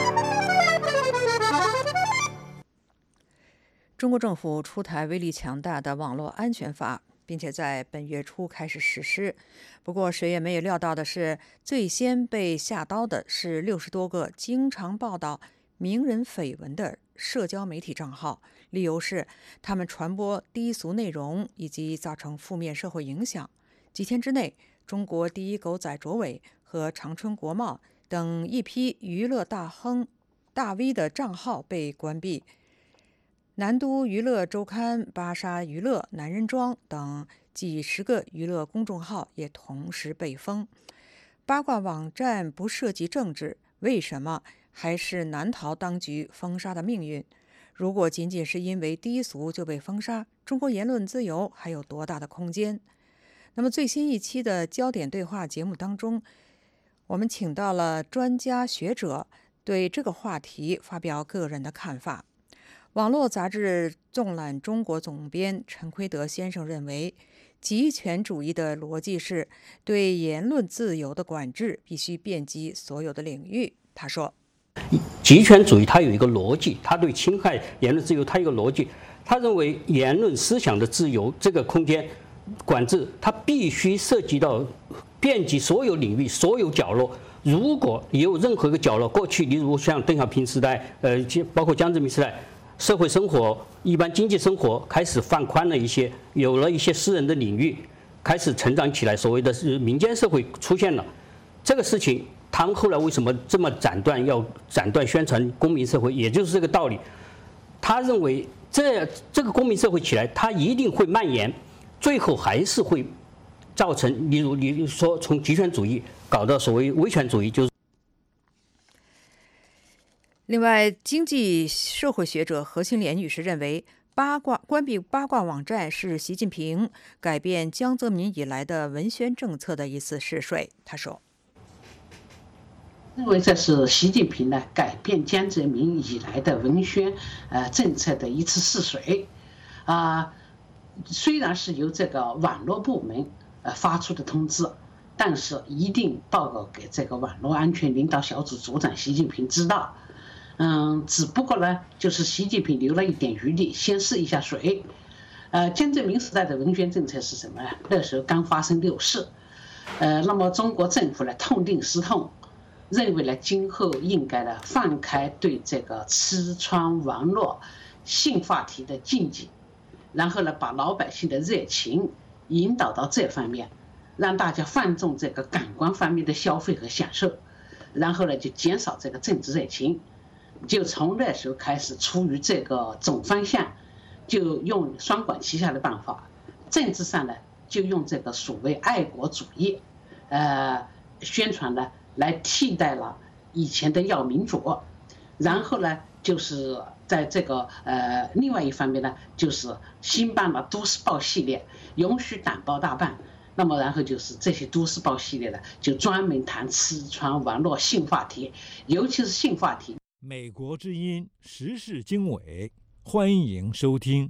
中国政府出台威力强大的网络安全法，并且在本月初开始实施。不过，谁也没有料到的是，最先被下刀的是六十多个经常报道名人绯闻的社交媒体账号，理由是他们传播低俗内容以及造成负面社会影响。几天之内，中国第一狗仔卓伟和长春国贸等一批娱乐大亨、大 V 的账号被关闭。南都娱乐周刊、芭莎娱乐、男人装等几十个娱乐公众号也同时被封。八卦网站不涉及政治，为什么还是难逃当局封杀的命运？如果仅仅是因为低俗就被封杀，中国言论自由还有多大的空间？那么最新一期的焦点对话节目当中， 我们请到了专家学者，对这个话题发表个人的看法。网络杂志《纵览中国》总编陈奎德先生认为，极权主义的逻辑是对言论自由的管制必须遍及所有的领域。他说， 极权主义它有一个逻辑，它对侵害言论自由它有一个逻辑，他认为言论思想的自由这个空间管制，它必须涉及到遍及所有领域、所有角落。如果你有任何一个角落，过去例如像邓小平时代，呃，包括江泽民时代，社会生活、一般经济生活开始放宽了一些，有了一些私人的领域开始成长起来，所谓的是民间社会出现了。这个事情，他们后来为什么这么斩断，要斩断宣传公民社会，也就是这个道理。他认为这这个公民社会起来，它一定会蔓延，最后还是会造成，例如你说从极权主义搞到所谓威权主义，就是。 另外，经济社会学者何清莲女士认为，八卦关闭八卦网站是习近平改变江泽民以来的文宣政策的一次试水。她说， 认为这是习近平呢改变江泽民以来的文宣呃政策的一次试水，啊、呃，虽然是由这个网络部门呃发出的通知，但是一定报告给这个网络安全领导小组组长习近平知道。嗯，只不过呢，就是习近平留了一点余地，先试一下水。呃，江泽民时代的文宣政策是什么呢？那时候刚发生六四，呃，那么中国政府呢痛定思痛，认为呢今后应该呢放开对这个吃穿玩乐、性话题的禁忌，然后呢把老百姓的热情引导到这方面，让大家放纵这个感官方面的消费和享受，然后呢就减少这个政治热情。就从那时候开始，出于这个总方向，就用双管齐下的办法。政治上呢，就用这个所谓爱国主义，呃，宣传呢，来替代了以前的要民主。然后呢，就是在这个呃另外一方面呢，就是新办了都市报系列，允许党报大办。那么然后就是这些都市报系列呢，就专门谈吃穿玩乐性话题，尤其是性话题。 美国之音时事经纬，欢迎收听。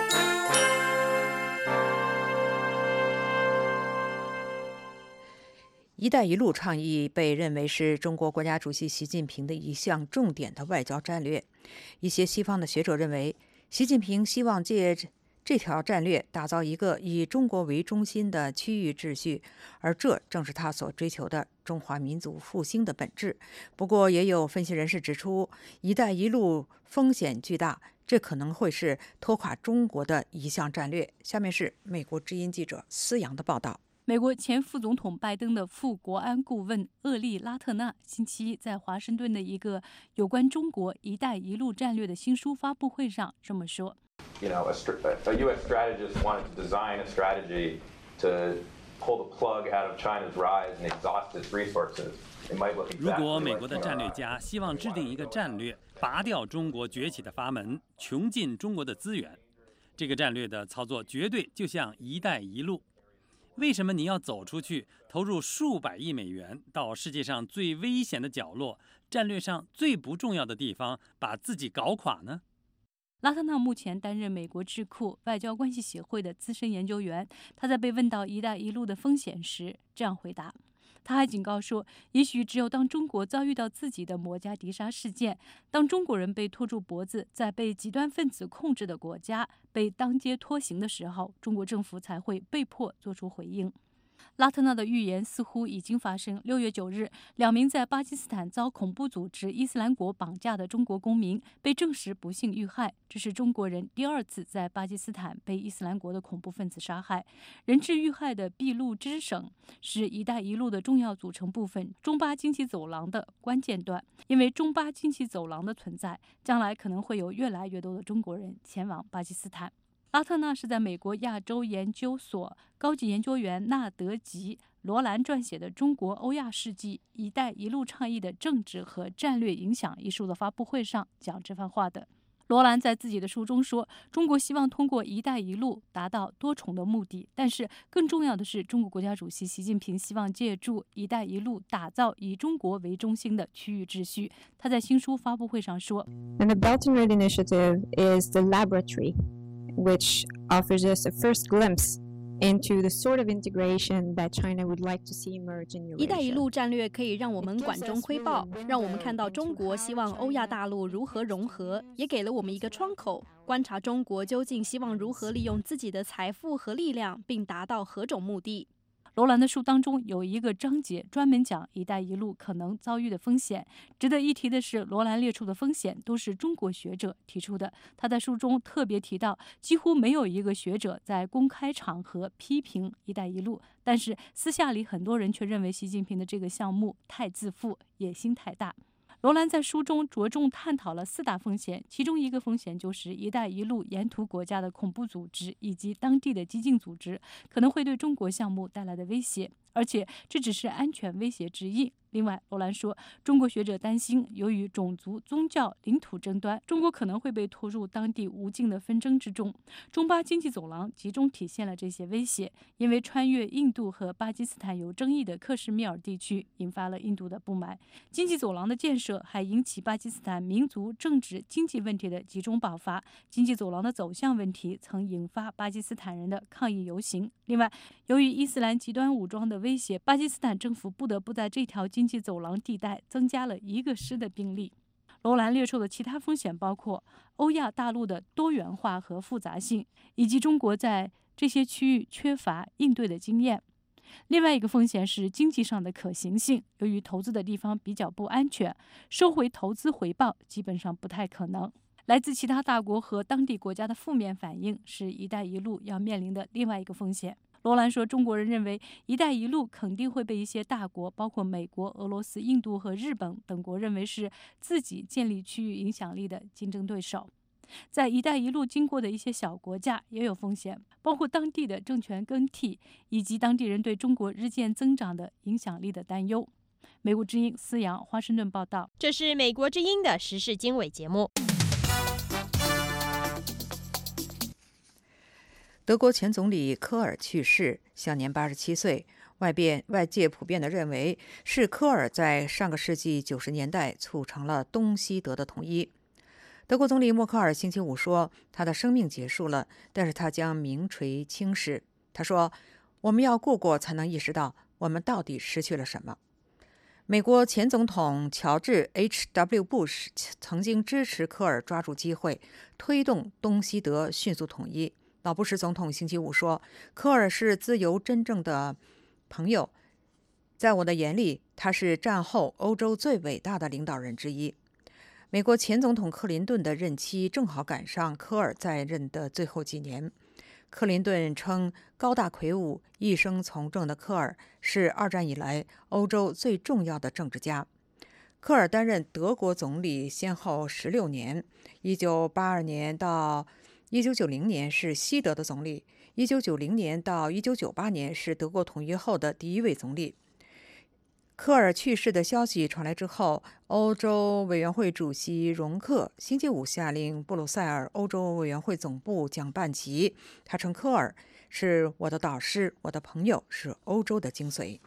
一带一路倡议被认为是中国国家主席习近平的一项重点的外交战略。一些西方的学者认为，习近平希望借这条战略打造一个以中国为中心的区域秩序，而这正是他所追求的中华民族复兴的本质。不过，也有分析人士指出，一带一路风险巨大，这可能会是拖垮中国的一项战略。下面是美国之音记者思阳的报道。 美国前副总统拜登的副国安顾问厄利拉特纳星期一在华盛顿的一个有关中国“一带一路”战略的新书发布会上这么说。 You know, a, a U S strategist wanted to design a strategy to pull the plug out of China's rise and exhaust its resources. It might look exactly like 如果美国的战略家希望制定一个战略，拔掉中国崛起的阀门，穷尽中国的资源，这个战略的操作绝对就像“一带一路”。为什么你要走出去，投入数百亿美元到世界上最危险的角落、战略上最不重要的地方，把自己搞垮呢？ 拉特纳目前担任美国智库外交关系协会的资深研究员。他在被问到“一带一路”的风险时，这样回答。他还警告说，也许只有当中国遭遇到自己的摩加迪沙事件，当中国人被拖住脖子，在被极端分子控制的国家被当街拖行的时候，中国政府才会被迫做出回应。拉特纳的预言似乎已经发生。六月九日，两名在巴基斯坦遭恐怖组织伊斯兰国绑架的中国公民被证实不幸遇害，这是中国人第二次在巴基斯坦被伊斯兰国的恐怖分子杀害。人质遇害的俾路支省是“一带一路”的重要组成部分，中巴经济走廊的关键段。因为中巴经济走廊的存在，将来可能会有越来越多的中国人前往巴基斯坦。拉特纳是在美国亚洲研究所高级研究员纳德吉·罗兰撰写的《中国欧亚世纪“一带一路”倡议的政治和战略影响》一书的发布会上讲这番话的。 罗兰在自己的书中说，中国希望通过“一带一路”达到多重的目的，但是更重要的是，中国国家主席习近平希望借助“一带一路”打造以中国为中心的区域秩序。他在新书发布会上说 And the Belt and Road Initiative is the laboratory which offers us a first glimpse into the sort of integration that China would like to see emerge in Eurasia. 一带一路战略可以让我们管中窥豹，让我们看到中国希望欧亚大陆如何融合，也给了我们一个窗口，观察中国究竟希望如何利用自己的财富和力量，并达到何种目的。 罗兰的书当中有一个章节专门讲“一带一路”可能遭遇的风险。值得一提的是，罗兰列出的风险都是中国学者提出的。他在书中特别提到，几乎没有一个学者在公开场合批评“一带一路”，但是私下里很多人却认为习近平的这个项目太自负，野心太大。罗兰在书中着重探讨了四大风险，其中一个风险就是“一带一路”沿途国家的恐怖组织以及当地的激进组织可能会对中国项目带来的威胁，而且这只是安全威胁之一。另外，罗兰说，中国学者担心，由于种族、宗教、领土争端，中国可能会被拖入当地无尽的纷争之中。中巴经济走廊集中体现了这些威胁，因为穿越印度和巴基斯坦有争议的克什米尔地区，引发了印度的不满。经济走廊的建设还引起巴基斯坦民族、政治、经济问题的集中爆发。经济走廊的走向问题曾引发巴基斯坦人的抗议游行。另外，由于伊斯兰极端武装的威胁，巴基斯坦政府不得不在这条经济走廊地带增加了一个师的兵力。罗兰列出的其他风险包括欧亚大陆的多元化和复杂性，以及中国在这些区域缺乏应对的经验。另外一个风险是经济上的可行性，由于投资的地方比较不安全，收回投资回报基本上不太可能。来自其他大国和当地国家的负面反应是“一带一路”要面临的另外一个风险。罗兰说，中国人认为“一带一路”肯定会被一些大国，包括美国、俄罗斯、印度和日本等国认为是自己建立区域影响力的竞争对手。在“一带一路”经过的一些小国家也有风险，包括当地的政权更替，以及当地人对中国日渐增长的影响力的担忧。美国之音思阳华盛顿报道。 这是美国之音的时事经纬节目。 德国前总理科尔去世，享年八十七岁。外边外界普遍地认为是科尔在上个世纪九十年代促成了东西德的统一。德国总理默克尔星期五说，他的生命结束了，但是他将名垂青史。他说，我们要过过才能意识到我们到底失去了什么。美国前总统乔治 H W 布什曾经支持科尔抓住机会，推动东西德迅速统一。老布什总统星期五说，科尔是自由真正的朋友，在我的眼里，他是战后欧洲最伟大的领导人之一。美国前总统克林顿的任期正好赶上科尔在任的最后几年。克林顿称，高大魁梧、一生从政的科尔是二战以来欧洲最重要的政治家。科尔担任德国总理先后十六年，一九八二年到一九九零年是西德的总理，一九九零年到一九九八年是德国统一后的第一位总理。科尔去世的消息传来之后，欧洲委员会主席容克星期五下令布鲁塞尔欧洲委员会总部降半旗。他称科尔是我的导师，我的朋友，是欧洲的精髓。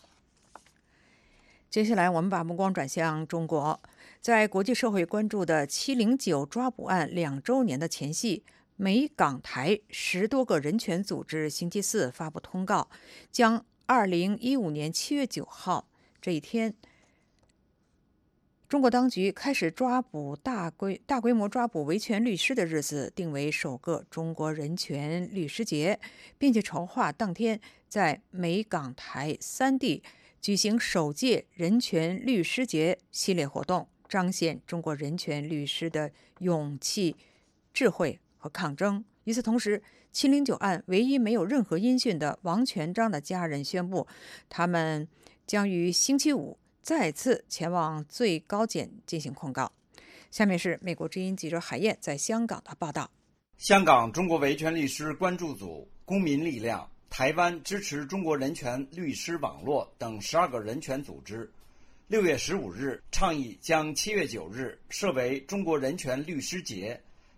接下来我们把目光转向中国，在国际社会关注的七零九抓捕案两周年的前夕，美港台十多个人权组织星期四发布通告，将二零一五年七月九号这一天，中国当局开始抓捕大规大规模抓捕维权律师的日子定为首个中国人权律师节，并且筹划当天在美港台三地举行首届人权律师节系列活动，彰显中国人权律师的勇气、智慧和抗争。与此同时，七零九案唯一没有任何音讯的王全璋的家人宣布，他们将于星期五再次前往最高检进行控告。下面是美国之音记者海燕在香港的报道。 香港中国维权律师关注组、公民力量、台湾支持中国人权律师网络等十二个人权组织，六月十五日倡议将七月九日设为中国人权律师节，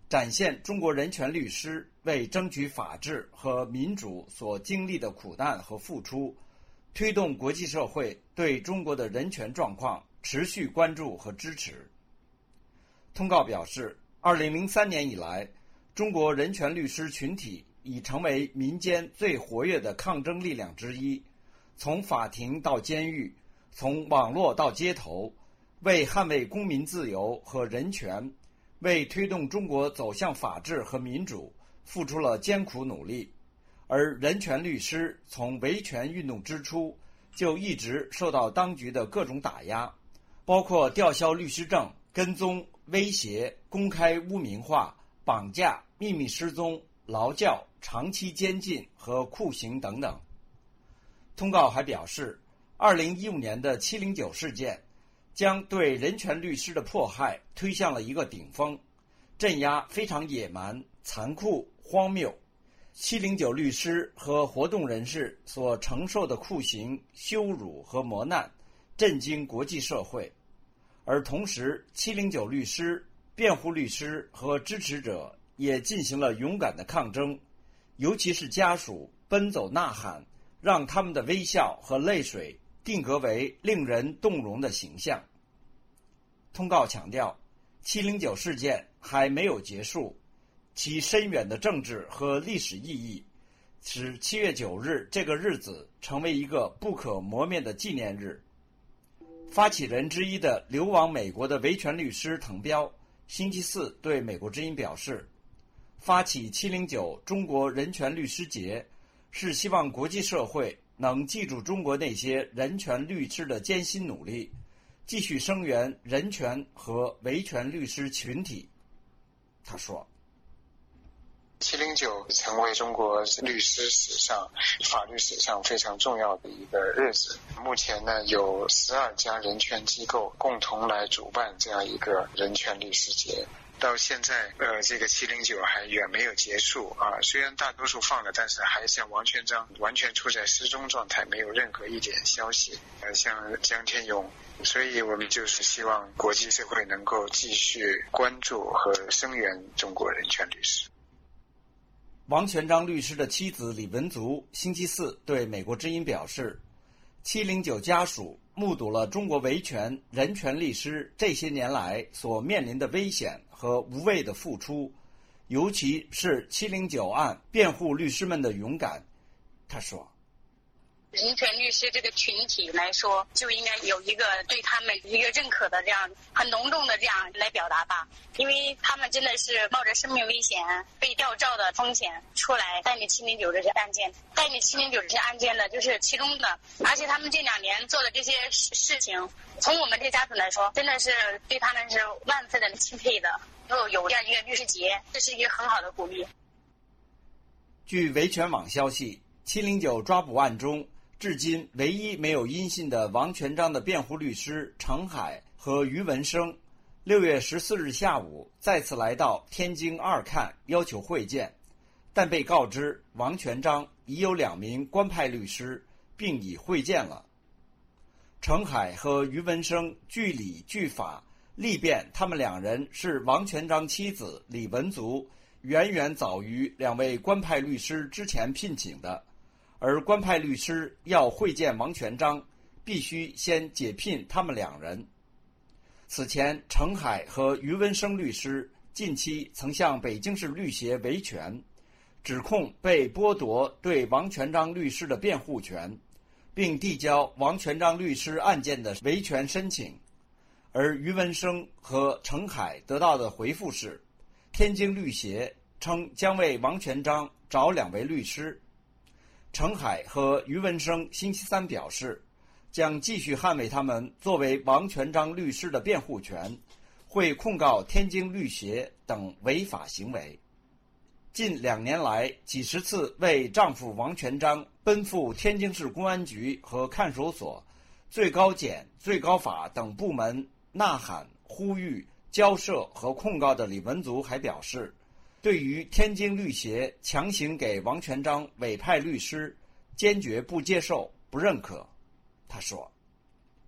展现中国人权律师为争取法治和民主所经历的苦难和付出，推动国际社会对中国的人权状况持续关注和支持。通告表示，二零零三年以来，中国人权律师群体已成为民间最活跃的抗争力量之一，从法庭到监狱，从网络到街头，为捍卫公民自由和人权，为推动中国走向法治和民主付出了艰苦努力。而人权律师从维权运动之初就一直受到当局的各种打压，包括吊销律师证、跟踪、威胁、公开污名化、绑架、秘密失踪、劳教、长期监禁和酷刑等等。通告还表示，二零一五年的七零九事件将对人权律师的迫害推向了一个顶峰，镇压非常野蛮、残酷、荒谬。七零九律师和活动人士所承受的酷刑、羞辱和磨难震惊国际社会，而同时七零九律师、辩护律师和支持者也进行了勇敢的抗争，尤其是家属奔走呐喊，让他们的微笑和泪水定格为令人动容的形象。通告强调，七零九事件还没有结束，其深远的政治和历史意义使七月九日这个日子成为一个不可磨灭的纪念日。发起人之一的流亡美国的维权律师滕彪星期四对美国之音表示，发起七零九中国人权律师节是希望国际社会能记住中国那些人权律师的艰辛努力，继续声援人权和维权律师群体。他说， 七零九成为中国律师史上、法律史上非常重要的一个日子。目前呢，有十二家人权机构共同来主办这样一个人权律师节。到现在，呃，这个七零九还远没有结束啊。虽然大多数放了，但是还像王全璋完全处在失踪状态，没有任何一点消息。呃，像江天勇，所以我们就是希望国际社会能够继续关注和声援中国人权律师。 王全璋律师的妻子李文足星期四对美国之音表示，七零九家属目睹了中国维权人权律师这些年来所面临的危险和无谓的付出，尤其是七零九案辩护律师们的勇敢。他说， 人权律师这个群体来说，就应该有一个对他们一个认可的这样很隆重的这样来表达吧，因为他们真的是冒着生命危险、被吊照的风险出来代理七零九这些案件，代理七零九这些案件的就是其中的，而且他们这两年做的这些事情，从我们这家属来说，真的是对他们是万分的钦佩的。又有这样一个律师节，这是一个很好的鼓励。 据维权网消息，七零九抓捕案中至今唯一没有音信的王全璋的辩护律师程海和于文生，六月十四日下午再次来到天津二看要求会见，但被告知王全璋已有两名官派律师，并已会见了。程海和于文生据理据法力辩，他们两人是王全璋妻子李文足远远早于两位官派律师之前聘请的，而官派律师要会见王全璋，必须先解聘他们两人。此前，程海和于文生律师近期曾向北京市律协维权，指控被剥夺对王全璋律师的辩护权，并递交王全璋律师案件的维权申请。而于文生和程海得到的回复是，天津律协称将为王全璋找两位律师。程海和于文生星期三表示，将继续捍卫他们作为王全璋律师的辩护权，会控告天津律协等违法行为。近两年来，几十次为丈夫王全璋奔赴天津市公安局和看守所、最高检、最高法等部门呐喊、呼吁、交涉和控告的李文足还表示，对于天津律协强行给王全璋委派律师，坚决不接受、不认可。他说，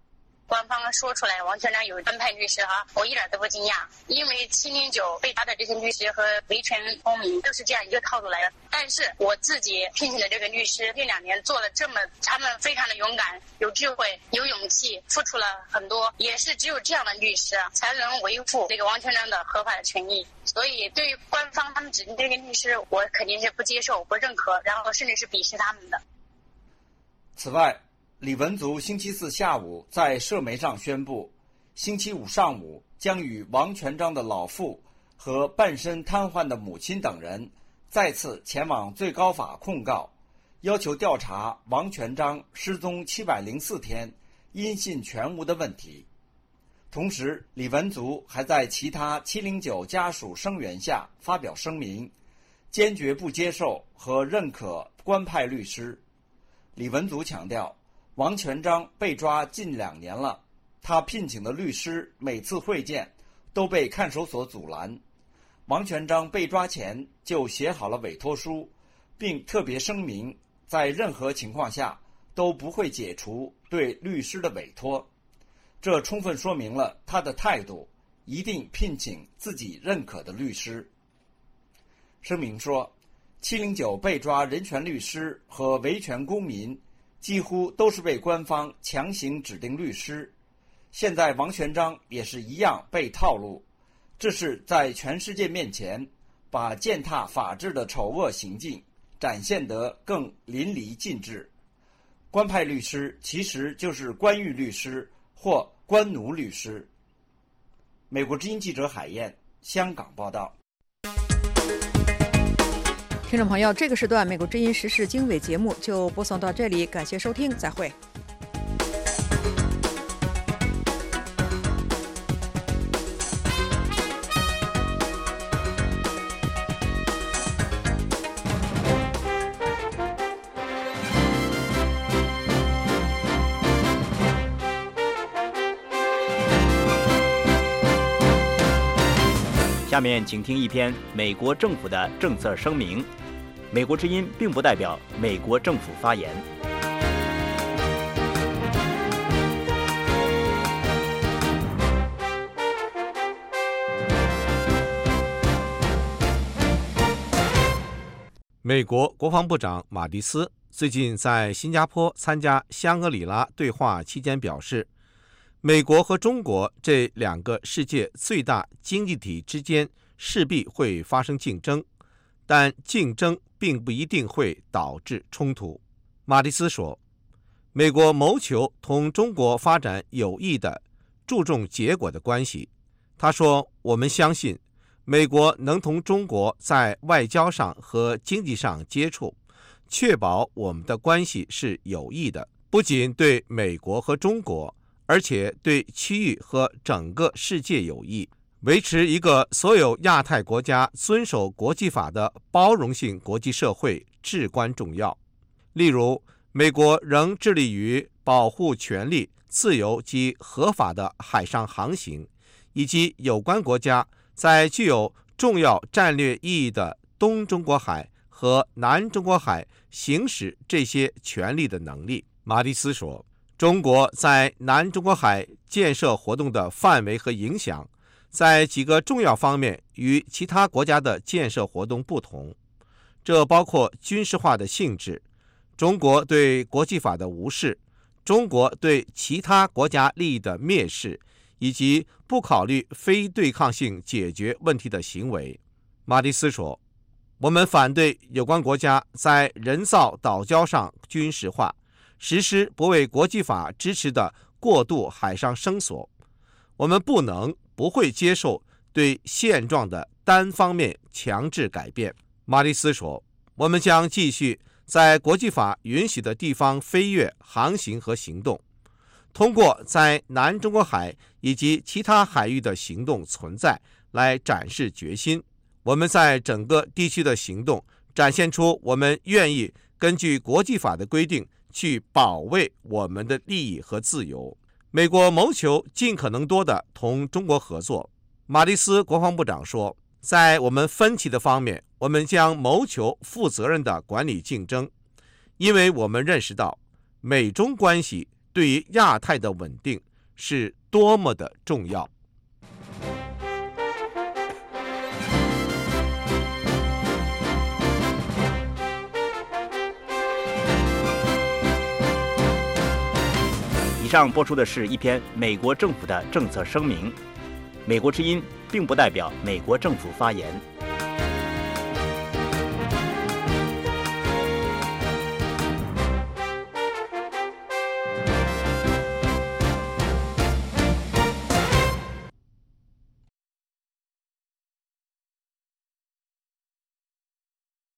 官方说出来王全璋有官派律师哈，我一点都不惊讶，因为七零九被抓的这些律师和维权公民都是这样一个套路来的。但是我自己聘请的这个律师这两年做了这么，他们非常的勇敢、有智慧、有勇气，付出了很多，也是只有这样的律师啊，才能维护这个王全璋的合法的权益。所以对于官方他们指定这个律师，我肯定是不接受、不认可，然后甚至是鄙视他们的。 此外，李文足星期四下午在社媒上宣布，星期五上午将与王全璋的老父和半身瘫痪的母亲等人再次前往最高法控告，要求调查王全璋失踪七百零四天音信全无的问题。同时，李文足还在其他七零九家属声援下发表声明，坚决不接受和认可官派律师。李文足强调，王全璋被抓近两年了，他聘请的律师每次会见都被看守所阻拦。王全璋被抓前就写好了委托书，并特别声明，在任何情况下都不会解除对律师的委托。这充分说明了他的态度，一定聘请自己认可的律师。声明说，七零九被抓人权律师和维权公民几乎都是被官方强行指定律师，现在王全璋也是一样被套路，这是在全世界面前把践踏法治的丑恶行径展现得更淋漓尽致。官派律师其实就是官狱律师或官奴律师。美国之音记者海燕，香港报道。 听众朋友，这个时段美国之音时事经纬节目就播送到这里，感谢收听，再会。 下面请听一篇美国政府的政策声明。美国之音并不代表美国政府发言。 美国国防部长马蒂斯最近在新加坡参加香格里拉对话期间表示，美国和中国这两个世界最大经济体之间势必会发生竞争，但竞争并不一定会导致冲突。马蒂斯说，美国谋求同中国发展有益的、注重结果的关系。他说，我们相信美国能同中国在外交上和经济上接触，确保我们的关系是有益的，不仅对美国和中国，而且对区域和整个世界有益。维持一个所有亚太国家遵守国际法的包容性国际社会至关重要。例如，美国仍致力于保护权利、自由及合法的海上航行，以及有关国家在具有重要战略意义的东中国海和南中国海行使这些权利的能力。马蒂斯说，中国在南中国海建设活动的范围和影响在几个重要方面与其他国家的建设活动不同，这包括军事化的性质、中国对国际法的无视、中国对其他国家利益的蔑视，以及不考虑非对抗性解决问题的行为。马蒂斯说，我们反对有关国家在人造岛礁上军事化，实施不为国际法支持的过度海上声索。我们不能不会接受对现状的单方面强制改变。马蒂斯说，我们将继续在国际法允许的地方飞越、航行和行动，通过在南中国海以及其他海域的行动存在来展示决心。我们在整个地区的行动展现出我们愿意根据国际法的规定去保卫我们的利益和自由。美国谋求尽可能多的同中国合作。马蒂斯国防部长说，在我们分歧的方面，我们将谋求负责任的管理竞争，因为我们认识到美中关系对于亚太的稳定是多么的重要。 以上播出的是一篇美国政府的政策声明。美国之音并不代表美国政府发言。